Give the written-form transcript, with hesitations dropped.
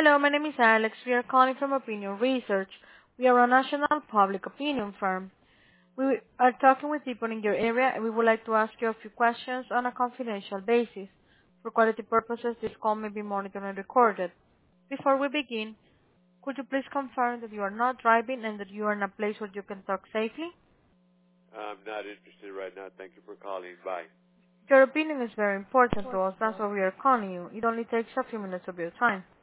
Hello, my name is Alex. We are calling from Opinion Research. We are a national public opinion firm. We are talking with people in your area, and we would like to ask you a few questions on a confidential basis. For quality purposes, this call may be monitored and recorded. Before we begin, could you please confirm that you are not driving and that you are in a place where you can talk safely? I'm not interested right now. Thank you for calling. Bye. Your opinion is very important to us. That's why we are calling you. It only takes a few minutes of your time.